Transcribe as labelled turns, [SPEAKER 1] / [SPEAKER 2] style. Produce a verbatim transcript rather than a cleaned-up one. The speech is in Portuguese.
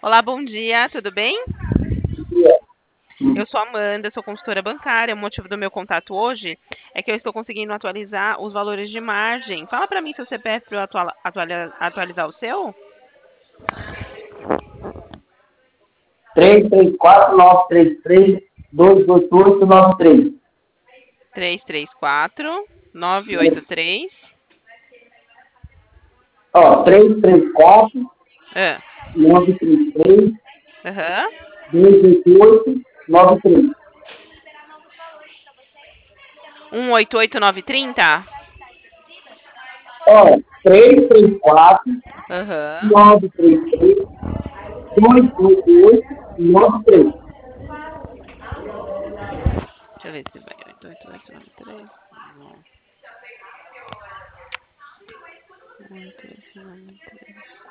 [SPEAKER 1] Olá, bom dia, tudo bem?
[SPEAKER 2] Dia.
[SPEAKER 1] Eu sou a Amanda, sou consultora bancária. O motivo do meu contato hoje é que eu estou conseguindo atualizar os valores de margem. Fala para mim seu C P F para eu atuala- atuali- atualizar o seu.
[SPEAKER 2] três três quatro, nove três três, dois oito oito, nove três.
[SPEAKER 1] Três três quatro nove oito três.
[SPEAKER 2] Ó, três três quatro,
[SPEAKER 1] Ah,
[SPEAKER 2] nove três três,
[SPEAKER 1] aham.
[SPEAKER 2] dois oito oito, nove três.
[SPEAKER 1] um oito oito nove trinta.
[SPEAKER 2] Ó, três três quatro,
[SPEAKER 1] Aham.
[SPEAKER 2] nove três três, dois oito oito, nove três.
[SPEAKER 1] Deixa eu ver se vai. oito oito oito nove três. Não. oito oito nove três.